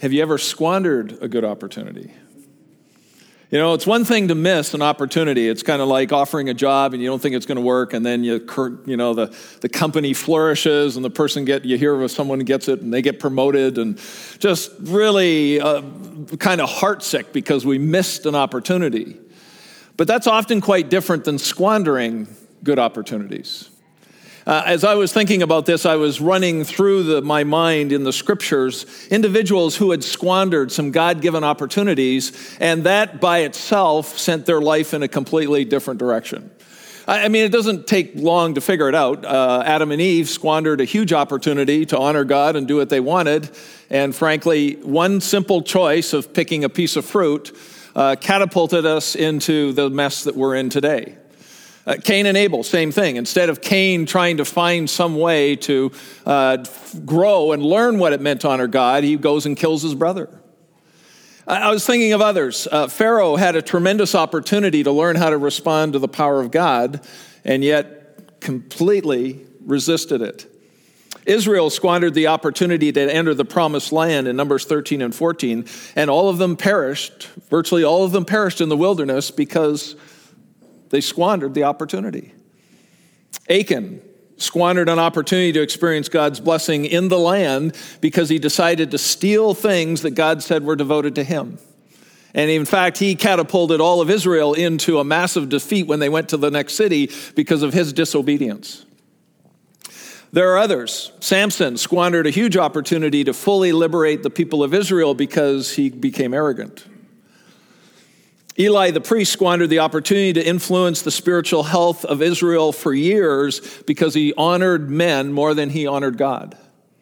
Have you ever squandered a good opportunity? You know, it's one thing to miss an opportunity. It's kind of like offering a job and you don't think it's going to work, and then the company flourishes and the person you hear of someone gets it and they get promoted, and just really kind of heartsick because we missed an opportunity. But that's often quite different than squandering good opportunities. As I was thinking about this, I was running through my mind in the scriptures, individuals who had squandered some God-given opportunities, and that by itself sent their life in a completely different direction. I mean, it doesn't take long to figure it out. Adam and Eve squandered a huge opportunity to honor God and do what they wanted, and frankly, one simple choice of picking a piece of fruit catapulted us into the mess that we're in today. Cain and Abel, same thing. Instead of Cain trying to find some way to grow and learn what it meant to honor God, he goes and kills his brother. I was thinking of others. Pharaoh had a tremendous opportunity to learn how to respond to the power of God, and yet completely resisted it. Israel squandered the opportunity to enter the promised land in Numbers 13 and 14, and all of them perished, virtually all of them perished in the wilderness because they squandered the opportunity. Achan squandered an opportunity to experience God's blessing in the land because he decided to steal things that God said were devoted to him. And in fact, he catapulted all of Israel into a massive defeat when they went to the next city because of his disobedience. There are others. Samson squandered a huge opportunity to fully liberate the people of Israel because he became arrogant. Eli the priest squandered the opportunity to influence the spiritual health of Israel for years because he honored men more than he honored God.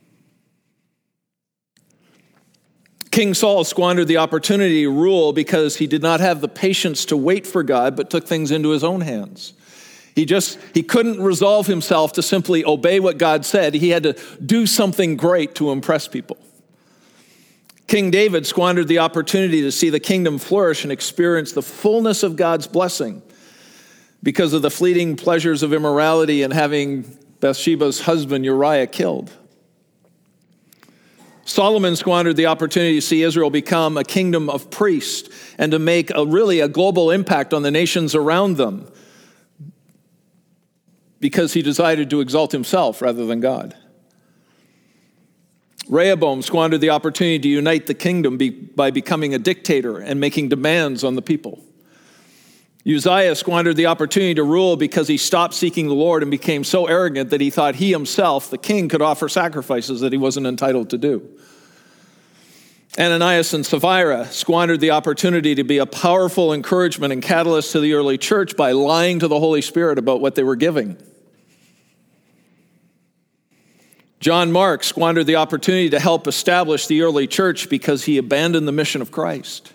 King Saul squandered the opportunity to rule because he did not have the patience to wait for God, but took things into his own hands. He couldn't resolve himself to simply obey what God said. He had to do something great to impress people. King David squandered the opportunity to see the kingdom flourish and experience the fullness of God's blessing because of the fleeting pleasures of immorality and having Bathsheba's husband Uriah killed. Solomon squandered the opportunity to see Israel become a kingdom of priests and to make a global impact on the nations around them because he decided to exalt himself rather than God. Rehoboam squandered the opportunity to unite the kingdom by becoming a dictator and making demands on the people. Uzziah squandered the opportunity to rule because he stopped seeking the Lord and became so arrogant that he thought he himself, the king, could offer sacrifices that he wasn't entitled to do. Ananias and Sapphira squandered the opportunity to be a powerful encouragement and catalyst to the early church by lying to the Holy Spirit about what they were giving. John Mark squandered the opportunity to help establish the early church because he abandoned the mission of Christ.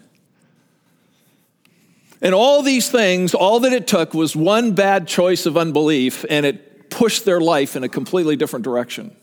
And all these things, all that it took was one bad choice of unbelief, and it pushed their life in a completely different direction.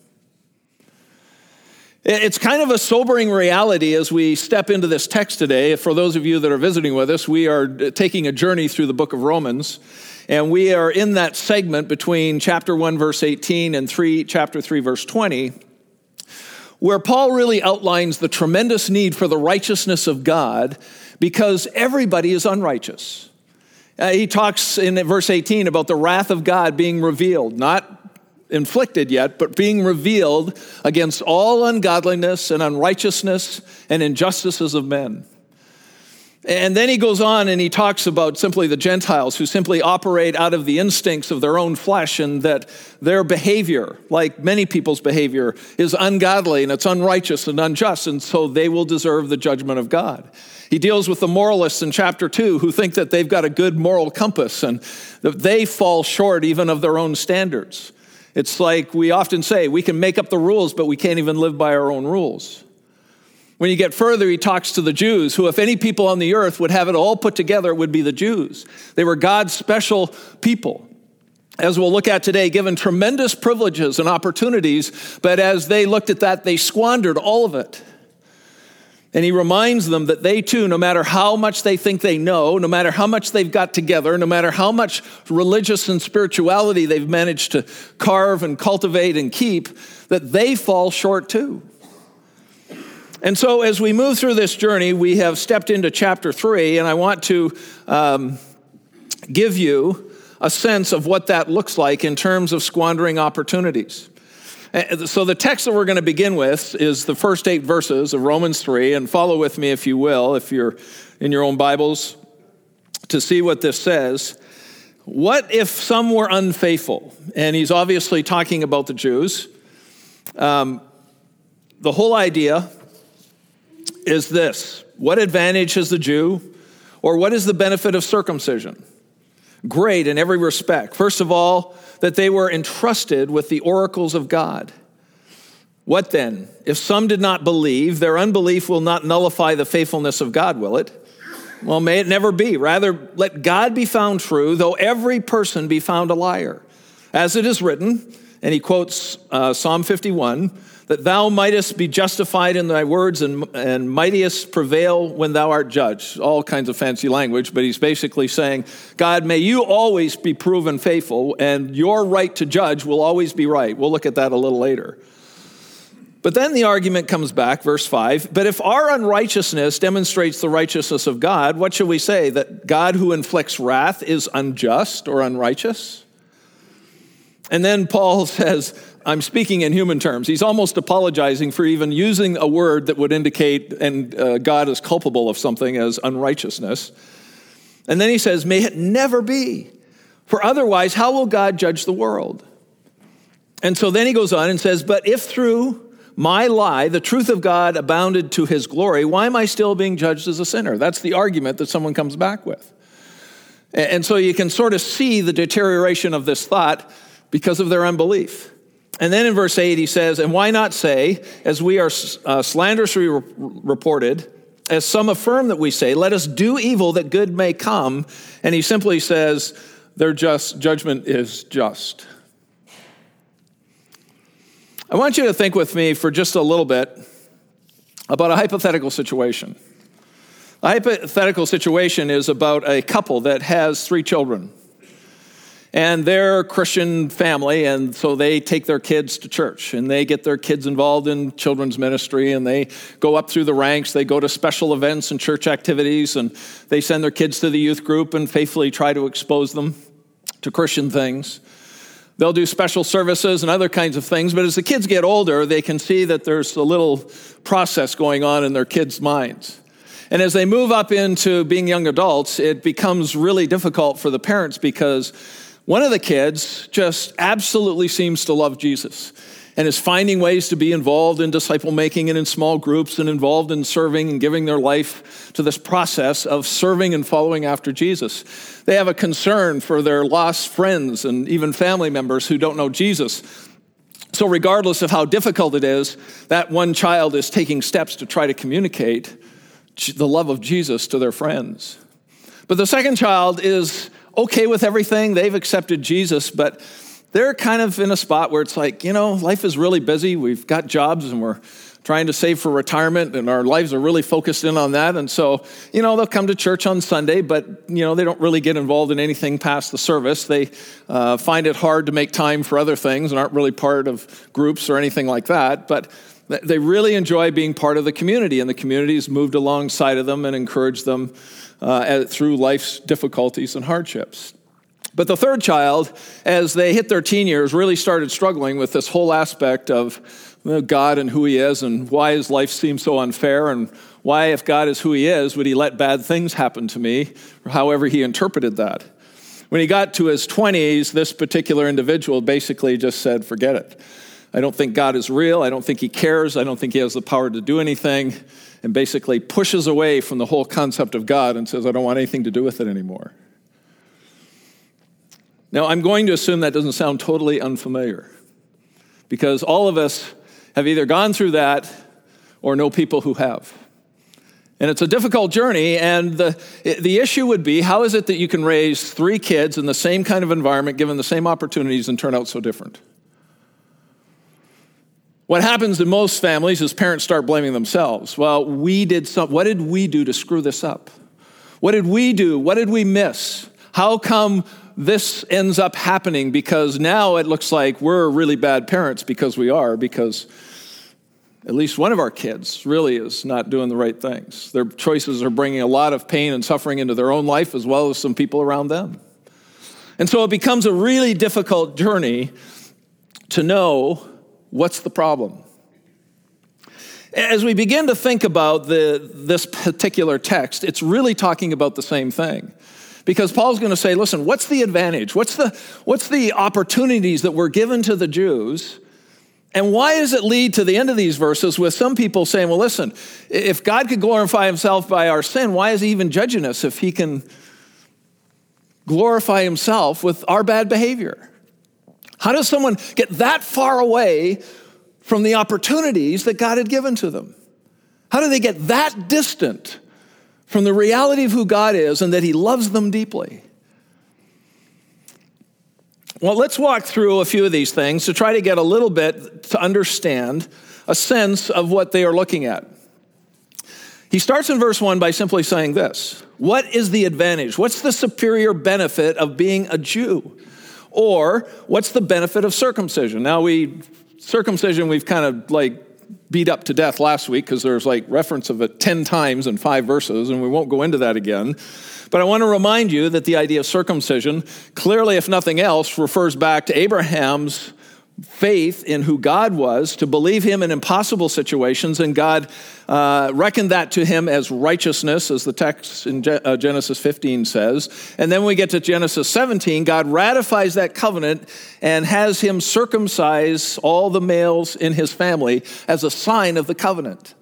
It's kind of a sobering reality as we step into this text today. For those of you that are visiting with us, we are taking a journey through the book of Romans. And we are in that segment between chapter 1, verse 18 and chapter 3, verse 20, where Paul really outlines the tremendous need for the righteousness of God because everybody is unrighteous. He talks in verse 18 about the wrath of God being revealed, not inflicted yet, but being revealed against all ungodliness and unrighteousness and injustices of men. And then he goes on and he talks about simply the Gentiles who simply operate out of the instincts of their own flesh, and that their behavior, like many people's behavior, is ungodly and it's unrighteous and unjust, and so they will deserve the judgment of God. He deals with the moralists in chapter 2 who think that they've got a good moral compass and that they fall short even of their own standards. It's like we often say, we can make up the rules, but we can't even live by our own rules. When you get further, he talks to the Jews, who if any people on the earth would have it all put together, it would be the Jews. They were God's special people. As we'll look at today, given tremendous privileges and opportunities, but as they looked at that, they squandered all of it. And he reminds them that they too, no matter how much they think they know, no matter how much they've got together, no matter how much religious and spirituality they've managed to carve and cultivate and keep, that they fall short too. And so as we move through this journey, we have stepped into chapter 3, and I want to give you a sense of what that looks like in terms of squandering opportunities. So the text that we're going to begin with is the first 8 verses of Romans 3, and follow with me if you will, if you're in your own Bibles, to see what this says. What if some were unfaithful? And he's obviously talking about the Jews. The whole idea is this: what advantage has the Jew, or what is the benefit of circumcision? Great in every respect. First of all, that they were entrusted with the oracles of God. What then? If some did not believe, their unbelief will not nullify the faithfulness of God, will it? Well, may it never be. Rather, let God be found true, though every person be found a liar. As it is written, and he quotes Psalm 51, that thou mightest be justified in thy words and mightest prevail when thou art judged. All kinds of fancy language, but he's basically saying, God, may you always be proven faithful, and your right to judge will always be right. We'll look at that a little later. But then the argument comes back, verse 5, but if our unrighteousness demonstrates the righteousness of God, what shall we say? That God who inflicts wrath is unjust or unrighteous? And then Paul says, I'm speaking in human terms. He's almost apologizing for even using a word that would indicate God is culpable of something as unrighteousness. And then he says, may it never be, for otherwise how will God judge the world? And so then he goes on and says, but if through my lie, the truth of God abounded to his glory, why am I still being judged as a sinner? That's the argument that someone comes back with. And so you can sort of see the deterioration of this thought because of their unbelief. And then in verse 8 he says, and why not say, as we are slanderously reported, as some affirm that we say, let us do evil that good may come. And he simply says, their judgment is just. I want you to think with me for just a little bit about a hypothetical situation. A hypothetical situation is about a couple that has 3 children. And they're a Christian family, and so they take their kids to church, and they get their kids involved in children's ministry, and they go up through the ranks. They go to special events and church activities, and they send their kids to the youth group and faithfully try to expose them to Christian things. They'll do special services and other kinds of things, but as the kids get older, they can see that there's a little process going on in their kids' minds. And as they move up into being young adults, it becomes really difficult for the parents because one of the kids just absolutely seems to love Jesus and is finding ways to be involved in disciple making and in small groups and involved in serving and giving their life to this process of serving and following after Jesus. They have a concern for their lost friends and even family members who don't know Jesus. So regardless of how difficult it is, that one child is taking steps to try to communicate the love of Jesus to their friends. But the second child is okay with everything. They've accepted Jesus, but they're kind of in a spot where it's like, life is really busy. We've got jobs and we're trying to save for retirement and our lives are really focused in on that. And so, they'll come to church on Sunday, but, they don't really get involved in anything past the service. They find it hard to make time for other things and aren't really part of groups or anything like that. But they really enjoy being part of the community, and the community's moved alongside of them and encouraged them through life's difficulties and hardships. But the third child, as they hit their teen years, really started struggling with this whole aspect of God and who he is and why his life seems so unfair and why, if God is who he is, would he let bad things happen to me, or however he interpreted that. When he got to his 20s, this particular individual basically just said, forget it. I don't think God is real. I don't think he cares. I don't think he has the power to do anything, and basically pushes away from the whole concept of God and says, I don't want anything to do with it anymore. Now, I'm going to assume that doesn't sound totally unfamiliar, because all of us have either gone through that or know people who have. And it's a difficult journey, and the issue would be, how is it that you can raise 3 kids in the same kind of environment, given the same opportunities, and turn out so different? What happens in most families is parents start blaming themselves. Well, what did we do to screw this up? What did we do? What did we miss? How come this ends up happening? Because now it looks like we're really bad parents because at least one of our kids really is not doing the right things. Their choices are bringing a lot of pain and suffering into their own life as well as some people around them. And so it becomes a really difficult journey to know what's the problem. As we begin to think about this particular text, it's really talking about the same thing. Because Paul's going to say, listen, what's the advantage? What's the opportunities that were given to the Jews? And why does it lead to the end of these verses with some people saying, well, listen, if God could glorify himself by our sin, why is he even judging us if he can glorify himself with our bad behavior? How does someone get that far away from the opportunities that God had given to them? How do they get that distant from the reality of who God is and that he loves them deeply? Well, let's walk through a few of these things to try to get a little bit to understand a sense of what they are looking at. He starts in verse 1 by simply saying this: what is the advantage? What's the superior benefit of being a Jew? Or what's the benefit of circumcision? Now, circumcision we've kind of like beat up to death last week because there's like reference of it 10 times in 5 verses, and we won't go into that again. But I want to remind you that the idea of circumcision clearly, if nothing else, refers back to Abraham's faith in who God was, to believe him in impossible situations, and God reckoned that to him as righteousness, as the text in Genesis 15 says. And then we get to Genesis 17, God ratifies that covenant and has him circumcise all the males in his family as a sign of the covenant.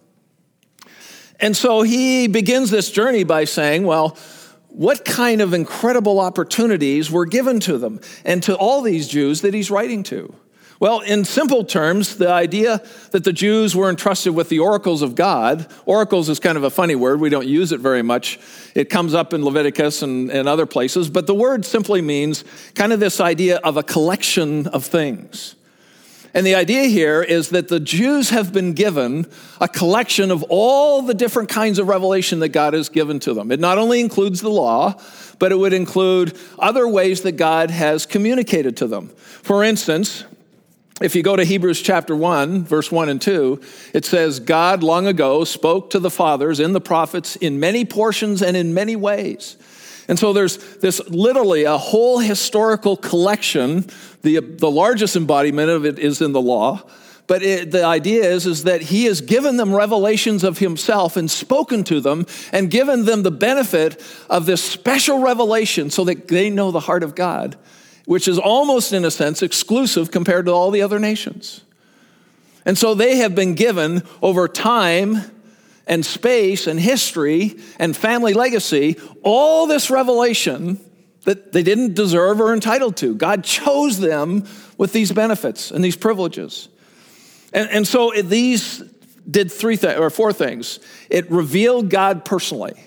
And so he begins this journey by saying, well, what kind of incredible opportunities were given to them and to all these Jews that he's writing to? Well, in simple terms, the idea that the Jews were entrusted with the oracles of God. Oracles is kind of a funny word. We don't use it very much. It comes up in Leviticus and other places. But the word simply means kind of this idea of a collection of things. And the idea here is that the Jews have been given a collection of all the different kinds of revelation that God has given to them. It not only includes the law, but it would include other ways that God has communicated to them. For instance, if you go to Hebrews chapter 1, verse 1 and 2, it says, God long ago spoke to the fathers in the prophets in many portions and in many ways. And so there's this literally a whole historical collection. The largest embodiment of it is in the law. But the idea is that he has given them revelations of himself and spoken to them and given them the benefit of this special revelation so that they know the heart of God, which is almost, in a sense, exclusive compared to all the other nations. And so they have been given over time and space and history and family legacy all this revelation that they didn't deserve or entitled to. God chose them with these benefits and these privileges. And so these did 4 things. It revealed God personally.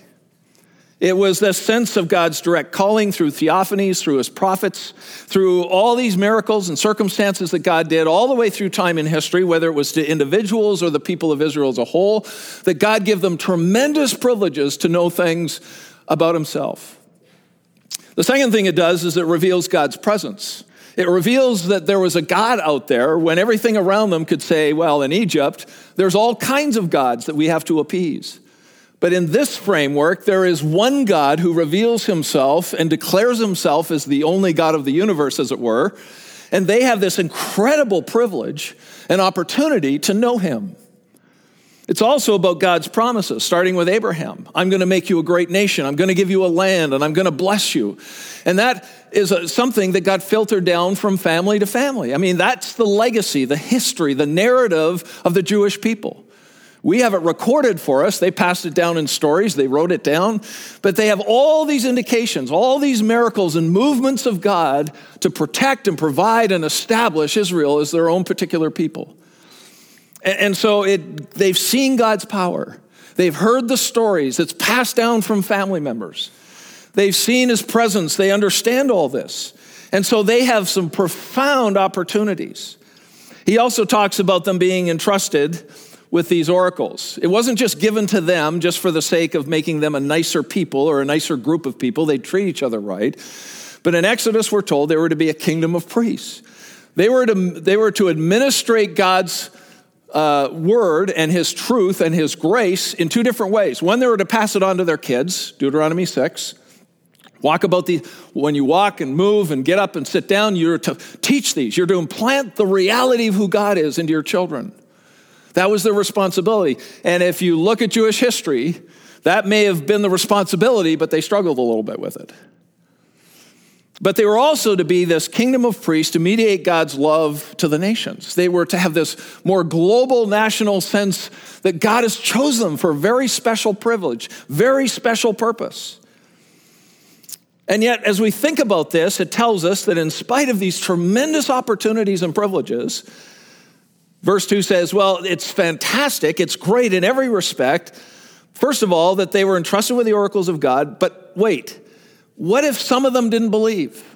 It was this sense of God's direct calling through theophanies, through his prophets, through all these miracles and circumstances that God did all the way through time in history, whether it was to individuals or the people of Israel as a whole, that God gave them tremendous privileges to know things about himself. The second thing it does is it reveals God's presence. It reveals that there was a God out there when everything around them could say, well, in Egypt, there's all kinds of gods that we have to appease. But in this framework, there is one God who reveals himself and declares himself as the only God of the universe, as it were. And they have this incredible privilege and opportunity to know him. It's also about God's promises, starting with Abraham. I'm going to make you a great nation. I'm going to give you a land, and I'm going to bless you. And that is something that got filtered down from family to family. I mean, that's the legacy, the history, the narrative of the Jewish people. We have it recorded for us. They passed it down in stories. They wrote it down. But they have all these indications, all these miracles and movements of God to protect and provide and establish Israel as their own particular people. And so they've seen God's power. They've heard the stories. It's passed down from family members. They've seen his presence. They understand all this. And so they have some profound opportunities. He also talks about them being entrusted with these oracles. It wasn't just given to them just for the sake of making them a nicer people or a nicer group of people. They'd treat each other right. But in Exodus, we're told they were to be a kingdom of priests. They were to administrate God's word and his truth and his grace in two different ways. One, they were to pass it on to their kids, Deuteronomy 6. When you walk and move and get up and sit down, you're to teach these. You're to implant the reality of who God is into your children. That was their responsibility. And if you look at Jewish history, that may have been the responsibility, but they struggled a little bit with it. But they were also to be this kingdom of priests to mediate God's love to the nations. They were to have this more global national sense that God has chosen them for a very special privilege, very special purpose. And yet, as we think about this, it tells us that in spite of these tremendous opportunities and privileges, verse 2 says, well, it's fantastic, it's great in every respect. First of all, that they were entrusted with the oracles of God, but wait, what if some of them didn't believe?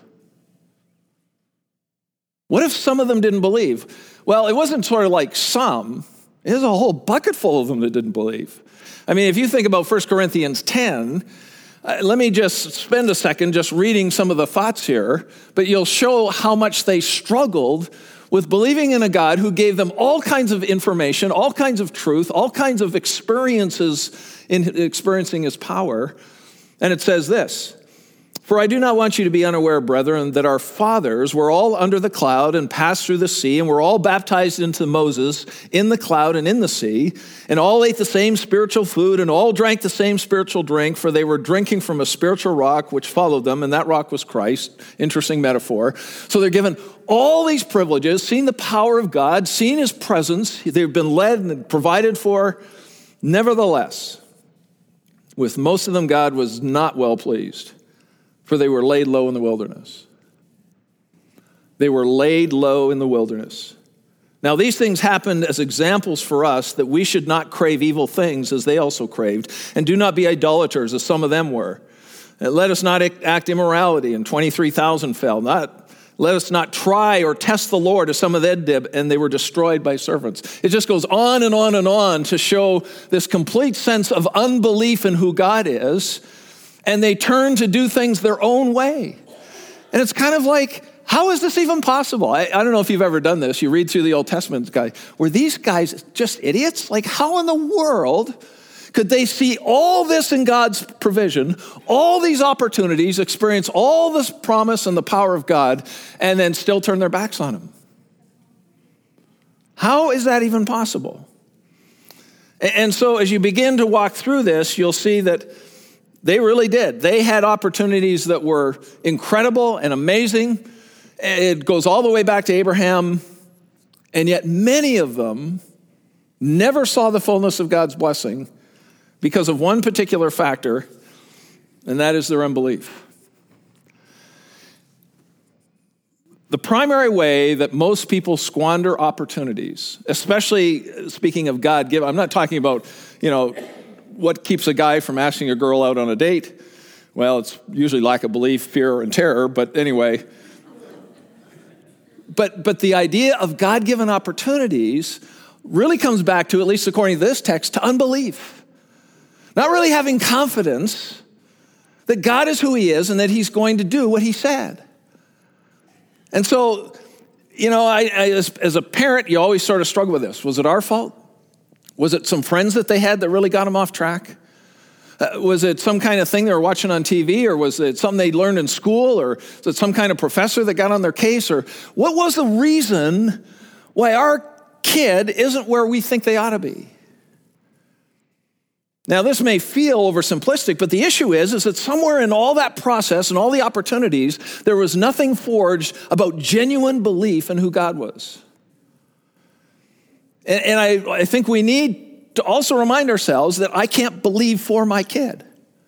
What if some of them didn't believe? Well, it wasn't sort of like some. It was a whole bucket full of them that didn't believe. I mean, if you think about 1 Corinthians 10, let me just spend a second just reading some of the thoughts here, but you'll show how much they struggled with believing in a God who gave them all kinds of information, all kinds of truth, all kinds of experiences in experiencing his power. And it says this, "For I do not want you to be unaware, brethren, that our fathers were all under the cloud and passed through the sea, and were all baptized into Moses in the cloud and in the sea, and all ate the same spiritual food, and all drank the same spiritual drink, for they were drinking from a spiritual rock which followed them, and that rock was Christ." Interesting metaphor. So they're given all these privileges, seen the power of God, seen his presence, they've been led and provided for. Nevertheless, with most of them, God was not well pleased, for they were laid low in the wilderness. They were laid low in the wilderness. Now, these things happened as examples for us that we should not crave evil things as they also craved, and do not be idolaters as some of them were. And let us not act immorality, and 23,000 fell. Let us not try or test the Lord as some of them did, and they were destroyed by serpents. It just goes on and on and on to show this complete sense of unbelief in who God is, and they turn to do things their own way. And it's kind of like, how is this even possible? I don't know if you've ever done this. You read through the Old Testament, were these guys just idiots? Like, how in the world could they see all this in God's provision, all these opportunities, experience all this promise and the power of God, and then still turn their backs on him? How is that even possible? And so as you begin to walk through this, you'll see that they really did. They had opportunities that were incredible and amazing. It goes all the way back to Abraham, and yet many of them never saw the fullness of God's blessing because of one particular factor, and that is their unbelief. The primary way that most people squander opportunities, especially speaking of God given, I'm not talking about, what keeps a guy from asking a girl out on a date. Well, it's usually lack of belief, fear, and terror, but anyway. But the idea of God-given opportunities really comes back to, at least according to this text, to unbelief. Not really having confidence that God is who he is and that he's going to do what he said. And so, as a parent, you always sort of struggle with this. Was it our fault? Was it some friends that they had that really got them off track? Was it some kind of thing they were watching on TV, or was it something they learned in school, or was it some kind of professor that got on their case, or what was the reason why our kid isn't where we think they ought to be? Now, this may feel oversimplistic, but the issue is that somewhere in all that process and all the opportunities, there was nothing forged about genuine belief in who God was. And I think we need to also remind ourselves that I can't believe for my kid.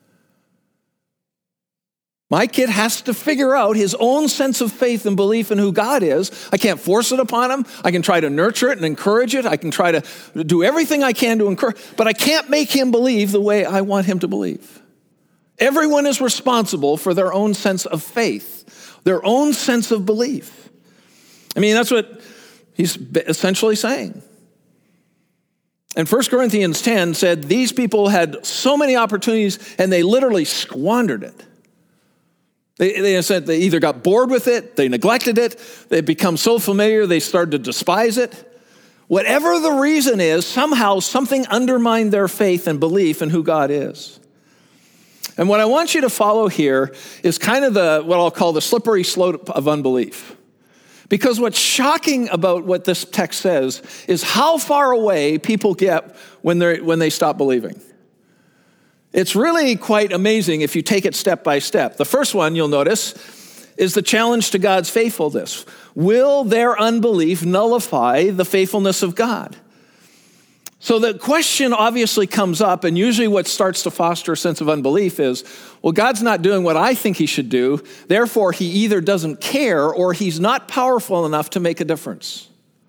My kid has to figure out his own sense of faith and belief in who God is. I can't force it upon him. I can try to nurture it and encourage it. I can try to do everything I can to encourage, but I can't make him believe the way I want him to believe. Everyone is responsible for their own sense of faith, their own sense of belief. I mean, that's what he's essentially saying. And 1 Corinthians 10 said these people had so many opportunities and they literally squandered it. They said they either got bored with it, they neglected it, they become so familiar they started to despise it, Whatever the reason is, somehow something undermined their faith and belief in who God is. And what I want you to follow here is kind of what I'll call the slippery slope of unbelief. Because what's shocking about what this text says is how far away people get when they stop believing. It's really quite amazing if you take it step by step. The first one you'll notice is the challenge to God's faithfulness. Will their unbelief nullify the faithfulness of God? So the question obviously comes up, and usually what starts to foster a sense of unbelief is, well, God's not doing what I think he should do, therefore he either doesn't care or he's not powerful enough to make a difference.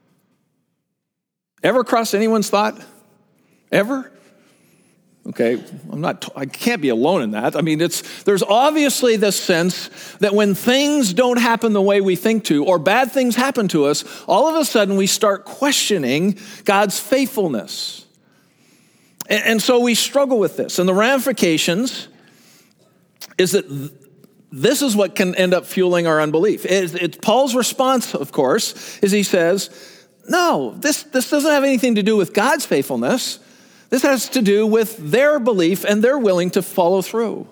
Ever crossed anyone's thought? Ever? Okay, I can't be alone in that. I mean, there's obviously this sense that when things don't happen the way we think to, or bad things happen to us, all of a sudden we start questioning God's faithfulness. And so we struggle with this. And the ramifications is that this is what can end up fueling our unbelief. It's Paul's response, of course, is he says, no, this doesn't have anything to do with God's faithfulness. This has to do with their belief and they're willing to follow through.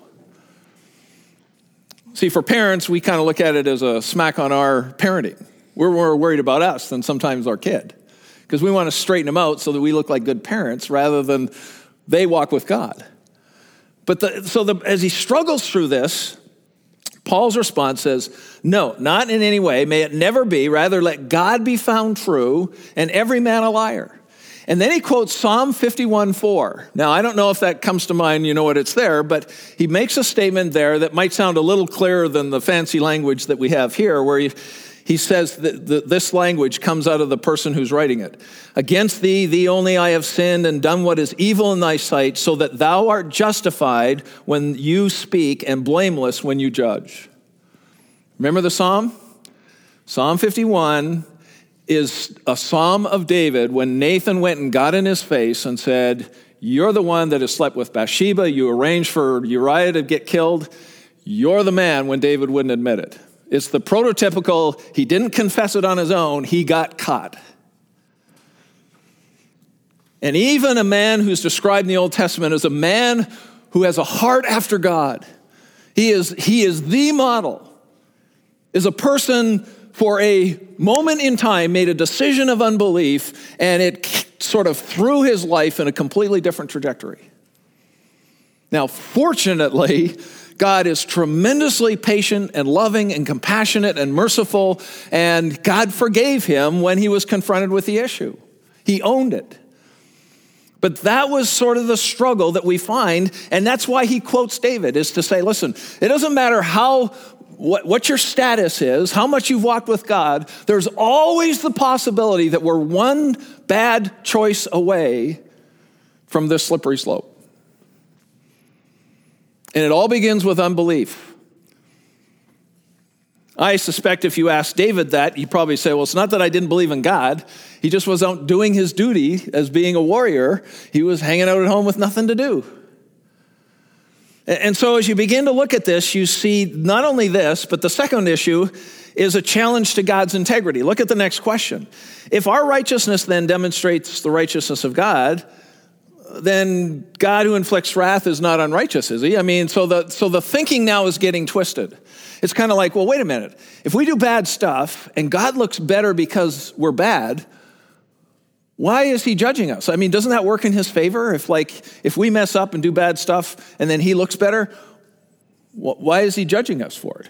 See, for parents, we kind of look at it as a smack on our parenting. We're more worried about us than sometimes our kid, because we want to straighten them out so that we look like good parents rather than they walk with God. But as he struggles through this, Paul's response says, no, not in any way. May it never be. Rather, let God be found true and every man a liar. And then he quotes Psalm 51:4. Now, I don't know if that comes to mind, you know what it's there, but he makes a statement there that might sound a little clearer than the fancy language that we have here, where he says that this language comes out of the person who's writing it. Against thee only I have sinned and done what is evil in thy sight, so that thou art justified when you speak and blameless when you judge. Remember the psalm? Psalm 51 is a psalm of David when Nathan went and got in his face and said, you're the one that has slept with Bathsheba. You arranged for Uriah to get killed. You're the man, when David wouldn't admit it. It's the prototypical, he didn't confess it on his own, he got caught. And even a man who's described in the Old Testament as a man who has a heart after God, he is the model, is a person for a moment in time made a decision of unbelief, and it sort of threw his life in a completely different trajectory. Now, fortunately, God is tremendously patient and loving and compassionate and merciful, and God forgave him when he was confronted with the issue. He owned it. But that was sort of the struggle that we find, and that's why he quotes David, is to say, listen, it doesn't matter what your status is, how much you've walked with God, there's always the possibility that we're one bad choice away from this slippery slope. And it all begins with unbelief. I suspect if you ask David that, he'd probably say, well, it's not that I didn't believe in God. He just was out doing his duty as being a warrior. He was hanging out at home with nothing to do. And so as you begin to look at this, you see not only this, but the second issue is a challenge to God's integrity. Look at the next question. If our righteousness then demonstrates the righteousness of God, then God who inflicts wrath is not unrighteous, is he? I mean, so the thinking now is getting twisted. It's kind of like, well, wait a minute. If we do bad stuff and God looks better because we're bad, why is he judging us? I mean, doesn't that work in his favor? If we mess up and do bad stuff and then he looks better, why is he judging us for it?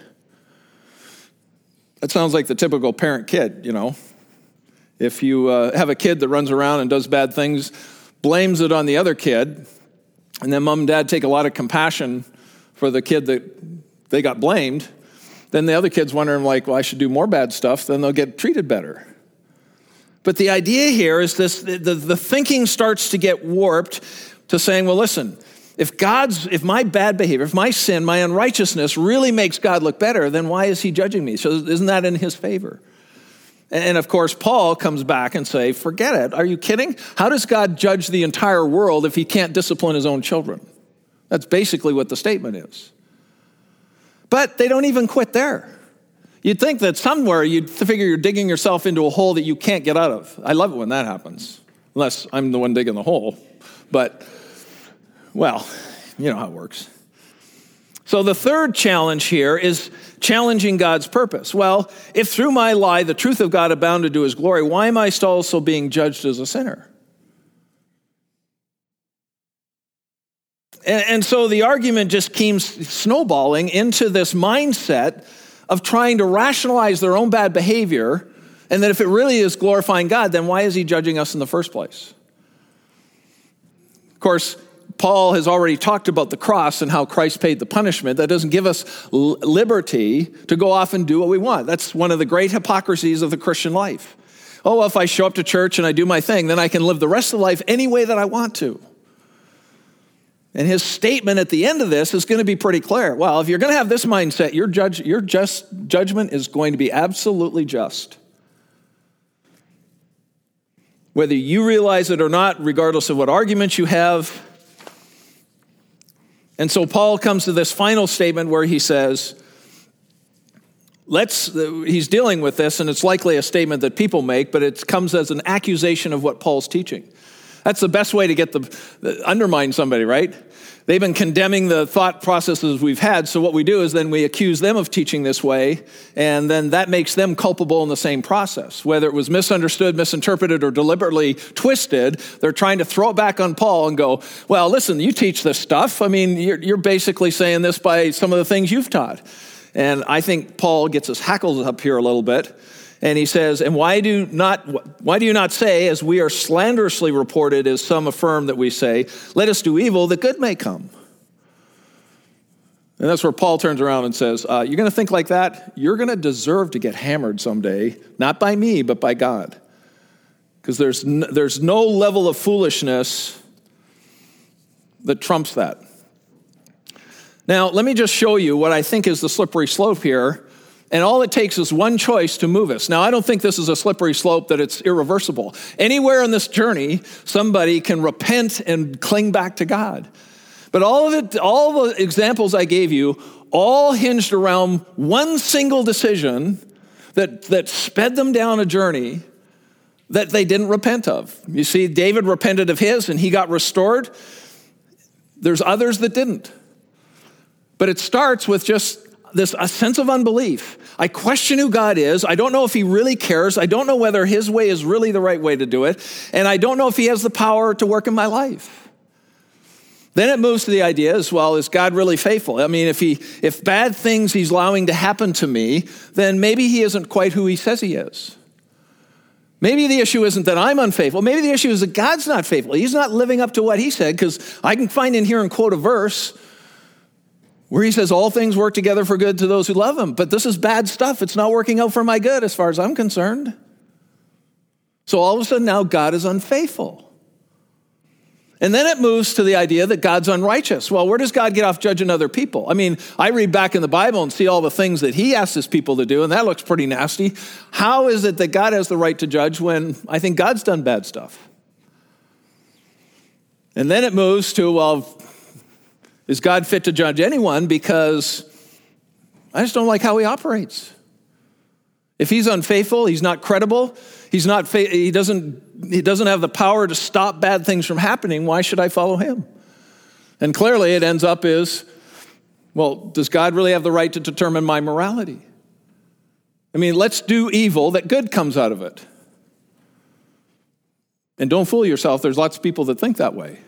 That sounds like the typical parent-kid, you know. If you have a kid that runs around and does bad things, blames it on the other kid, and then mom and dad take a lot of compassion for the kid that they got blamed, then the other kid's wondering, like, well, I should do more bad stuff, then they'll get treated better. But the idea here is this: the thinking starts to get warped to saying, well, listen, if my bad behavior, if my sin, my unrighteousness really makes God look better, then why is he judging me? So isn't that in his favor? And of course, Paul comes back and say, forget it. Are you kidding? How does God judge the entire world if he can't discipline his own children? That's basically what the statement is. But they don't even quit there. You'd think that somewhere you'd figure you're digging yourself into a hole that you can't get out of. I love it when that happens, unless I'm the one digging the hole. But, well, you know how it works. So the third challenge here is challenging God's purpose. Well, if through my lie the truth of God abounded to his glory, why am I also being judged as a sinner? And so the argument just keeps snowballing into this mindset of trying to rationalize their own bad behavior, and that if it really is glorifying God, then why is he judging us in the first place? Of course, Paul has already talked about the cross and how Christ paid the punishment. That doesn't give us liberty to go off and do what we want. That's one of the great hypocrisies of the Christian life. Oh, well, if I show up to church and I do my thing, then I can live the rest of life any way that I want to. And his statement at the end of this is going to be pretty clear. Well, if you're going to have this mindset, your judgment is going to be absolutely just. Whether you realize it or not, regardless of what arguments you have. And so Paul comes to this final statement where he says, he's dealing with this, and it's likely a statement that people make, but it comes as an accusation of what Paul's teaching. That's the best way to get undermine somebody, right? They've been condemning the thought processes we've had, so what we do is then we accuse them of teaching this way, and then that makes them culpable in the same process. Whether it was misunderstood, misinterpreted, or deliberately twisted, they're trying to throw it back on Paul and go, well, listen, you teach this stuff. I mean, you're basically saying this by some of the things you've taught. And I think Paul gets his hackles up here a little bit. And he says, and why do you not say, as we are slanderously reported, as some affirm that we say, let us do evil that good may come? And that's where Paul turns around and says, you're going to think like that? You're going to deserve to get hammered someday, not by me, but by God. Because there's no level of foolishness that trumps that. Now, let me just show you what I think is the slippery slope here. And all it takes is one choice to move us. Now, I don't think this is a slippery slope that it's irreversible. Anywhere in this journey, somebody can repent and cling back to God. But all the examples I gave you, all hinged around one single decision that sped them down a journey that they didn't repent of. You see, David repented of his and he got restored. There's others that didn't. But it starts with just a sense of unbelief. I question who God is. I don't know if he really cares. I don't know whether his way is really the right way to do it. And I don't know if he has the power to work in my life. Then it moves to the idea as well, is God really faithful? I mean, if bad things he's allowing to happen to me, then maybe he isn't quite who he says he is. Maybe the issue isn't that I'm unfaithful. Maybe the issue is that God's not faithful. He's not living up to what he said, because I can find in here and quote a verse where he says all things work together for good to those who love him. But this is bad stuff. It's not working out for my good as far as I'm concerned. So all of a sudden now God is unfaithful. And then it moves to the idea that God's unrighteous. Well, where does God get off judging other people? I mean, I read back in the Bible and see all the things that he asks his people to do, and that looks pretty nasty. How is it that God has the right to judge when I think God's done bad stuff? And then it moves to, well, is God fit to judge anyone? Because I just don't like how he operates. If he's unfaithful, he's not credible, he doesn't have the power to stop bad things from happening, why should I follow him? And clearly it ends up is, well, does God really have the right to determine my morality? I mean, let's do evil that good comes out of it. And don't fool yourself, there's lots of people that think that way.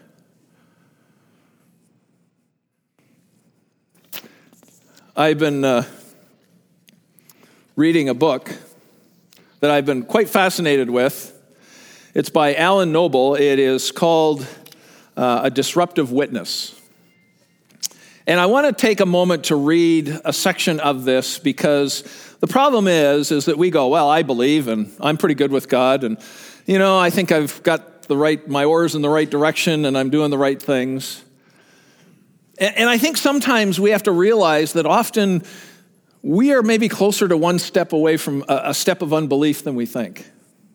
I've been reading a book that I've been quite fascinated with. It's by Alan Noble. It is called A Disruptive Witness. And I want to take a moment to read a section of this, because the problem is that we go, well, I believe and I'm pretty good with God, and I think I've got my oars in the right direction and I'm doing the right things. And I think sometimes we have to realize that often we are maybe closer to one step away from a step of unbelief than we think.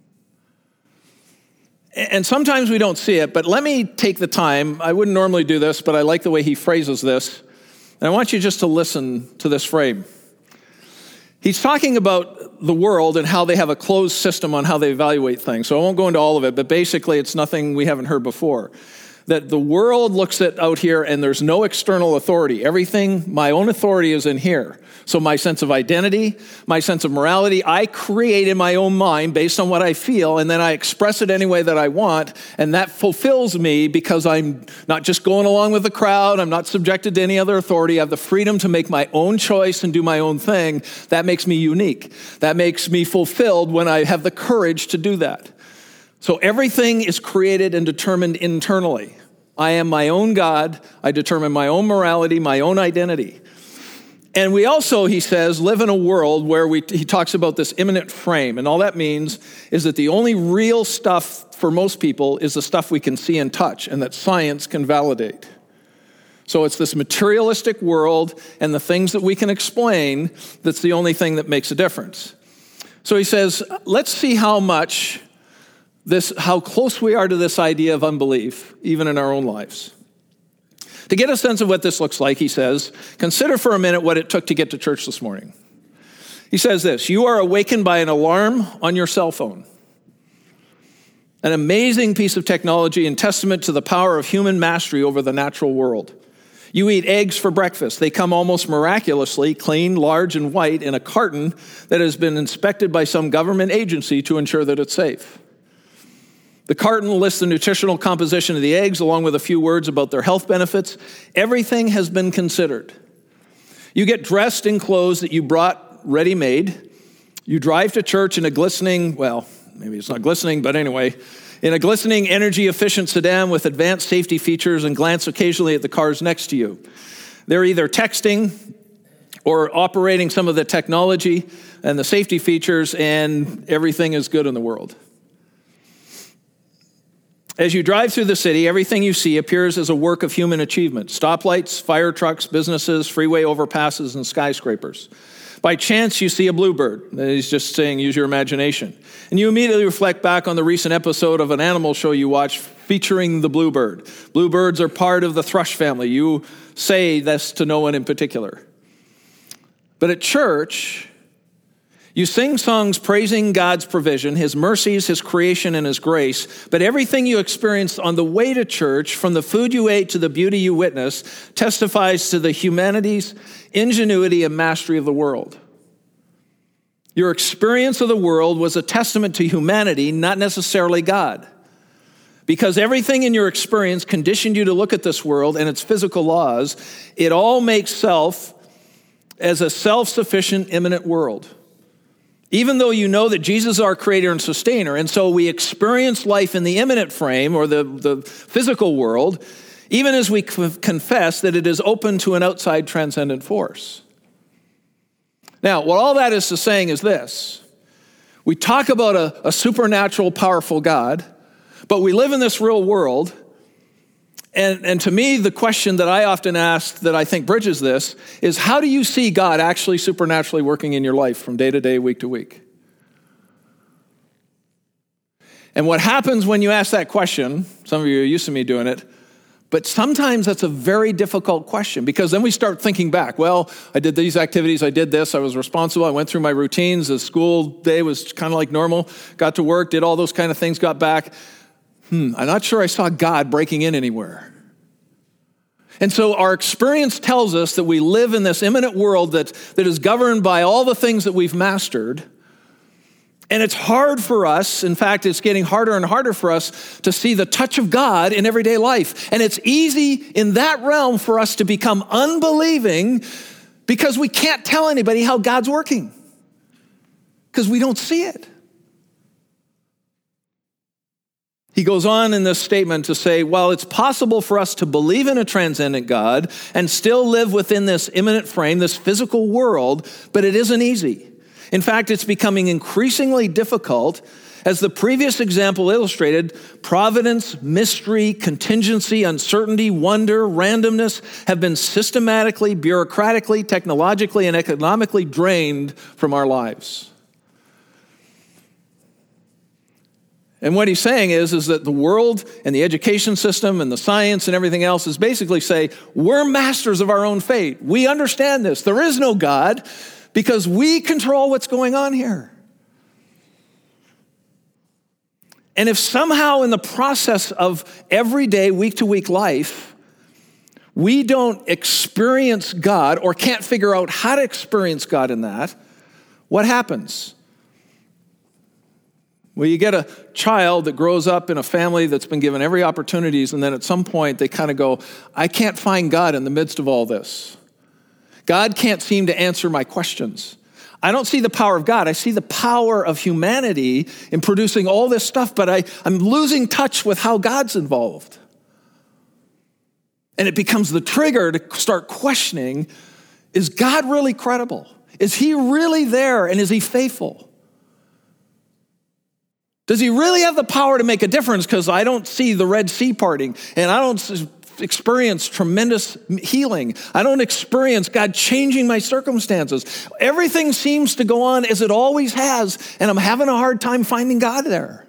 And sometimes we don't see it, but let me take the time. I wouldn't normally do this, but I like the way he phrases this. And I want you just to listen to this frame. He's talking about the world and how they have a closed system on how they evaluate things. So I won't go into all of it, but basically it's nothing we haven't heard before. That the world looks at out here and there's no external authority. Everything, my own authority is in here. So my sense of identity, my sense of morality, I create in my own mind based on what I feel, and then I express it any way that I want, and that fulfills me because I'm not just going along with the crowd, I'm not subjected to any other authority, I have the freedom to make my own choice and do my own thing. That makes me unique. That makes me fulfilled when I have the courage to do that. So everything is created and determined internally. I am my own God. I determine my own morality, my own identity. And we also, he says, live in a world where he talks about this immanent frame. And all that means is that the only real stuff for most people is the stuff we can see and touch and that science can validate. So it's this materialistic world and the things that we can explain that's the only thing that makes a difference. So he says, let's see how close we are to this idea of unbelief, even in our own lives. To get a sense of what this looks like, he says, consider for a minute what it took to get to church this morning. He says this, you are awakened by an alarm on your cell phone. An amazing piece of technology and testament to the power of human mastery over the natural world. You eat eggs for breakfast. They come almost miraculously, clean, large, and white in a carton that has been inspected by some government agency to ensure that it's safe. The carton lists the nutritional composition of the eggs along with a few words about their health benefits. Everything has been considered. You get dressed in clothes that you brought ready-made. You drive to church in a glistening, well, maybe it's not glistening, but anyway, in a glistening, energy-efficient sedan with advanced safety features and glance occasionally at the cars next to you. They're either texting or operating some of the technology and the safety features, and everything is good in the world. As you drive through the city, everything you see appears as a work of human achievement. Stoplights, fire trucks, businesses, freeway overpasses, and skyscrapers. By chance, you see a bluebird. He's just saying, use your imagination. And you immediately reflect back on the recent episode of an animal show you watched featuring the bluebird. Bluebirds are part of the thrush family. You say this to no one in particular. But at church, you sing songs praising God's provision, his mercies, his creation, and his grace, but everything you experienced on the way to church, from the food you ate to the beauty you witnessed, testifies to the humanity's ingenuity and mastery of the world. Your experience of the world was a testament to humanity, not necessarily God. Because everything in your experience conditioned you to look at this world and its physical laws, it all makes self as a self-sufficient, immanent world. Even though you know that Jesus is our creator and sustainer, and so we experience life in the immanent frame or the physical world, even as we confess that it is open to an outside transcendent force. Now, what all that is saying is this. We talk about a supernatural, powerful God, but we live in this real world. And to me, the question that I often ask that I think bridges this is, how do you see God actually supernaturally working in your life from day to day, week to week? And what happens when you ask that question, some of you are used to me doing it, but sometimes that's a very difficult question, because then we start thinking back. Well, I did these activities, I did this, I was responsible, I went through my routines, the school day was kind of like normal, got to work, did all those kind of things, got back. I'm not sure I saw God breaking in anywhere. And so our experience tells us that we live in this immanent world that is governed by all the things that we've mastered. And it's hard for us, in fact, it's getting harder and harder for us to see the touch of God in everyday life. And it's easy in that realm for us to become unbelieving because we can't tell anybody how God's working, because we don't see it. He goes on in this statement to say, while it's possible for us to believe in a transcendent God and still live within this immanent frame, this physical world, but it isn't easy. In fact, it's becoming increasingly difficult. As the previous example illustrated, providence, mystery, contingency, uncertainty, wonder, randomness have been systematically, bureaucratically, technologically, and economically drained from our lives. And what he's saying is that the world and the education system and the science and everything else is basically say, we're masters of our own fate. We understand this. There is no God. because we control what's going on here. And if somehow in the process of everyday, week-to-week life, we don't experience God or can't figure out how to experience God in that, what happens? Well, you get a child that grows up in a family that's been given every opportunities, and then at some point they kind of go, I can't find God in the midst of all this. God can't seem to answer my questions. I don't see the power of God. I see the power of humanity in producing all this stuff, but I'm losing touch with how God's involved. And it becomes the trigger to start questioning, is God really credible? Is he really there, and is he faithful? Does he really have the power to make a difference? Because I don't see the Red Sea parting, and I don't experience tremendous healing. I don't experience God changing my circumstances. Everything seems to go on as it always has, and I'm having a hard time finding God there.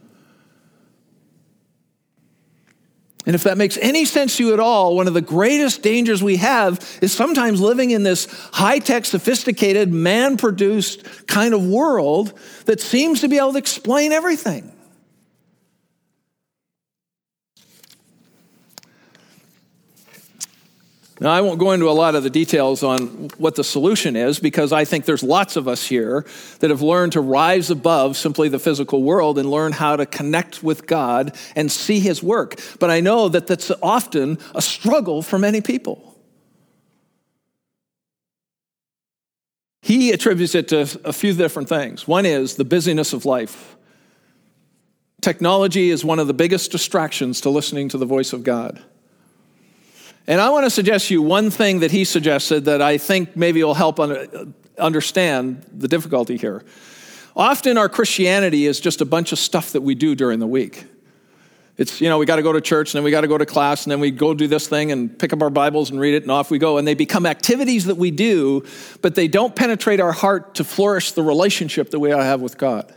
And if that makes any sense to you at all, one of the greatest dangers we have is sometimes living in this high-tech, sophisticated, man-produced kind of world that seems to be able to explain everything. Now, I won't go into a lot of the details on what the solution is, because I think there's lots of us here that have learned to rise above simply the physical world and learn how to connect with God and see his work. But I know that that's often a struggle for many people. He attributes it to a few different things. One is the busyness of life. Technology is one of the biggest distractions to listening to the voice of God. And I want to suggest to you one thing that he suggested that I think maybe will help understand the difficulty here. Often our Christianity is just a bunch of stuff that we do during the week. It's, we got to go to church, and then we got to go to class, and then we go do this thing and pick up our Bibles and read it, and off we go. And they become activities that we do, but they don't penetrate our heart to flourish the relationship that we ought to have with God.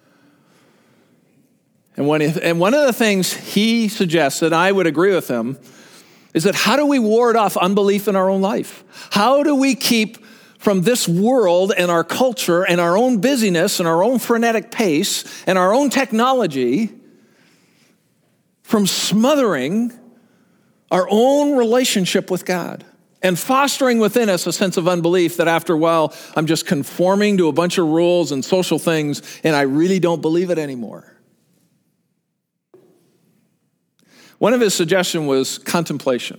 And one of the things he suggests, and I would agree with him, is that how do we ward off unbelief in our own life? How do we keep from this world and our culture and our own busyness and our own frenetic pace and our own technology from smothering our own relationship with God and fostering within us a sense of unbelief that after a while, I'm just conforming to a bunch of rules and social things, and I really don't believe it anymore? One of his suggestions was contemplation.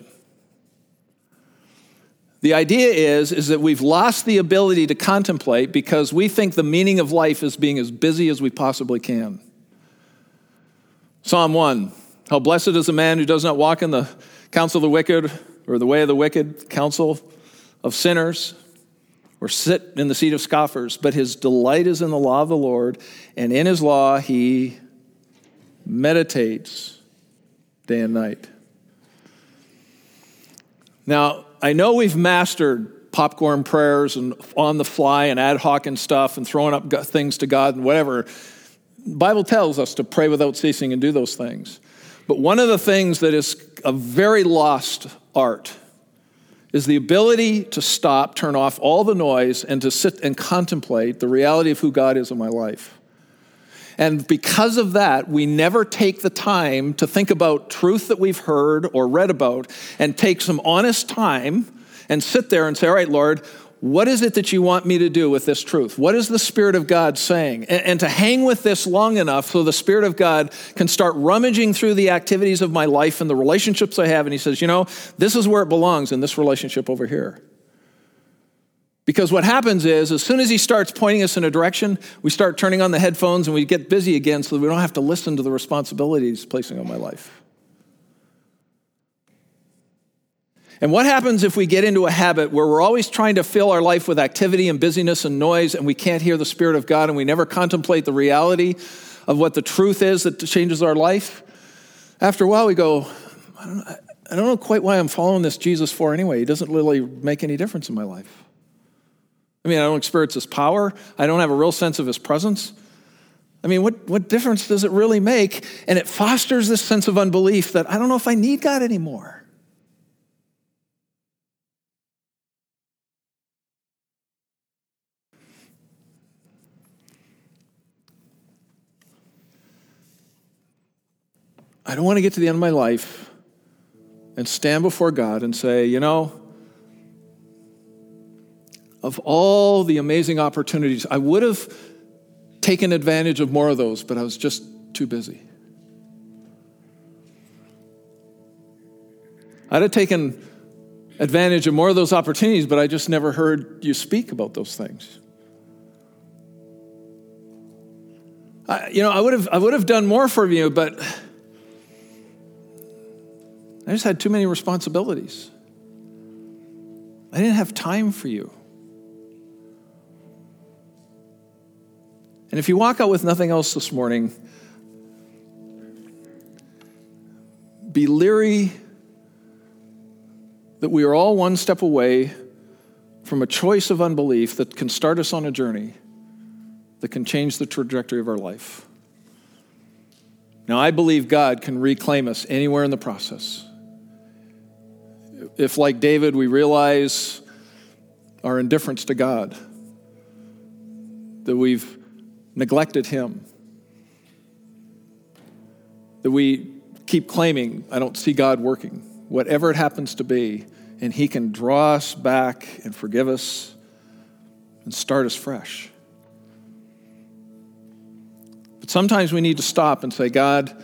The idea is that we've lost the ability to contemplate because we think the meaning of life is being as busy as we possibly can. Psalm 1, how blessed is the man who does not walk in the counsel of the wicked, or the way of the wicked, counsel of sinners, or sit in the seat of scoffers, but his delight is in the law of the Lord, and in his law he meditates day and night. Now, I know we've mastered popcorn prayers and on the fly and ad hoc and stuff and throwing up things to God and whatever. The Bible tells us to pray without ceasing and do those things. But one of the things that is a very lost art is the ability to stop, turn off all the noise, and to sit and contemplate the reality of who God is in my life. And because of that, we never take the time to think about truth that we've heard or read about and take some honest time and sit there and say, all right, Lord, what is it that you want me to do with this truth? What is the Spirit of God saying? And to hang with this long enough so the Spirit of God can start rummaging through the activities of my life and the relationships I have. And he says, this is where it belongs, in this relationship over here. Because what happens is, as soon as he starts pointing us in a direction, we start turning on the headphones and we get busy again so that we don't have to listen to the responsibilities he's placing on my life. And what happens if we get into a habit where we're always trying to fill our life with activity and busyness and noise, and we can't hear the Spirit of God, and we never contemplate the reality of what the truth is that changes our life? After a while we go, I don't know quite why I'm following this Jesus for anyway. He doesn't really make any difference in my life. I don't experience his power. I don't have a real sense of his presence. What difference does it really make? And it fosters this sense of unbelief that I don't know if I need God anymore. I don't want to get to the end of my life and stand before God and say, of all the amazing opportunities, I would have taken advantage of more of those, but I was just too busy. I'd have taken advantage of more of those opportunities, but I just never heard you speak about those things. I would have done more for you, but I just had too many responsibilities. I didn't have time for you. And if you walk out with nothing else this morning, be leery that we are all one step away from a choice of unbelief that can start us on a journey that can change the trajectory of our life. Now, I believe God can reclaim us anywhere in the process. If, like David, we realize our indifference to God, that we've neglected him, that we keep claiming, I don't see God working, whatever it happens to be, and he can draw us back and forgive us and start us fresh. But sometimes we need to stop and say, God,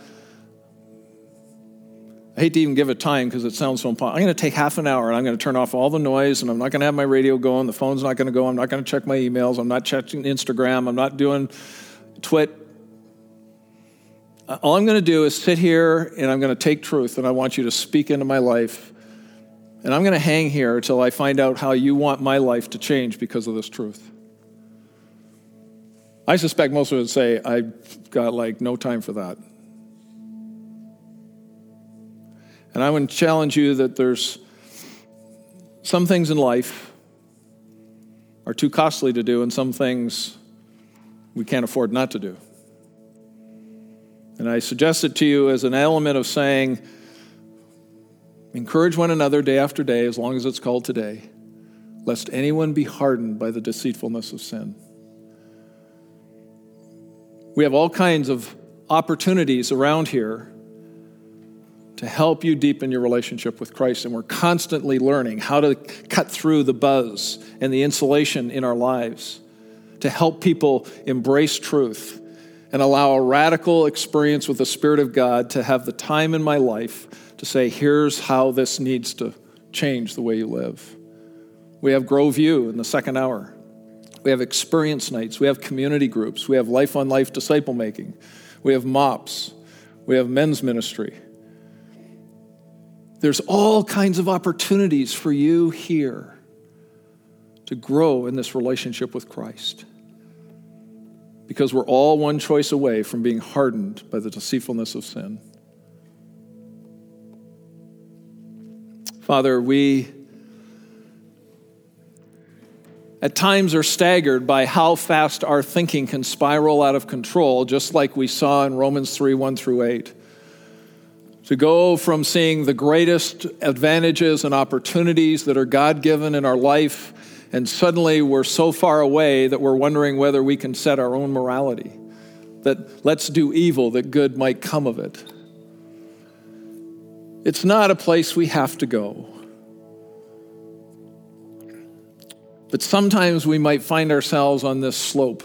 I hate to even give it time because it sounds so important. I'm going to take half an hour and I'm going to turn off all the noise and I'm not going to have my radio going. The phone's not going to go. I'm not going to check my emails. I'm not checking Instagram. I'm not doing Twit. All I'm going to do is sit here and I'm going to take truth and I want you to speak into my life. And I'm going to hang here until I find out how you want my life to change because of this truth. I suspect most of us would say, I've got no time for that. And I would challenge you that there's some things in life are too costly to do and some things we can't afford not to do. And I suggest it to you as an element of saying, encourage one another day after day, as long as it's called today, lest anyone be hardened by the deceitfulness of sin. We have all kinds of opportunities around here to help you deepen your relationship with Christ, and we're constantly learning how to cut through the buzz and the insulation in our lives to help people embrace truth and allow a radical experience with the Spirit of God to have the time in my life to say, here's how this needs to change the way you live. We have Grow View in the second hour. We have experience nights. We have community groups. We have life-on-life disciple making. We have MOPS. We have men's ministry. There's all kinds of opportunities for you here to grow in this relationship with Christ, because we're all one choice away from being hardened by the deceitfulness of sin. Father, we at times are staggered by how fast our thinking can spiral out of control, just like we saw in Romans 3, 1 through 8. To go from seeing the greatest advantages and opportunities that are God-given in our life, and suddenly we're so far away that we're wondering whether we can set our own morality, that let's do evil that good might come of it. It's not a place we have to go. But sometimes we might find ourselves on this slope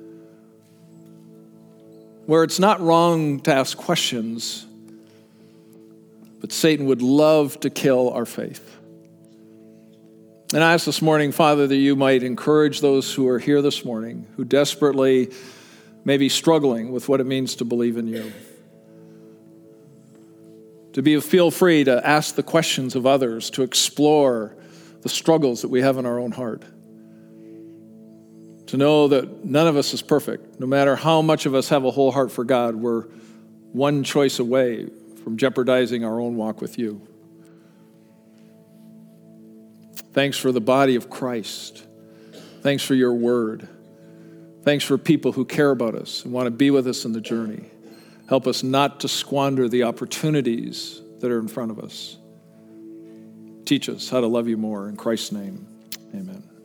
where it's not wrong to ask questions, but Satan would love to kill our faith. And I ask this morning, Father, that you might encourage those who are here this morning, who desperately may be struggling with what it means to believe in you. Feel free to ask the questions of others, to explore the struggles that we have in our own heart. To know that none of us is perfect. No matter how much of us have a whole heart for God, we're one choice away from jeopardizing our own walk with you. Thanks for the body of Christ. Thanks for your word. Thanks for people who care about us and want to be with us in the journey. Help us not to squander the opportunities that are in front of us. Teach us how to love you more. In Christ's name, amen.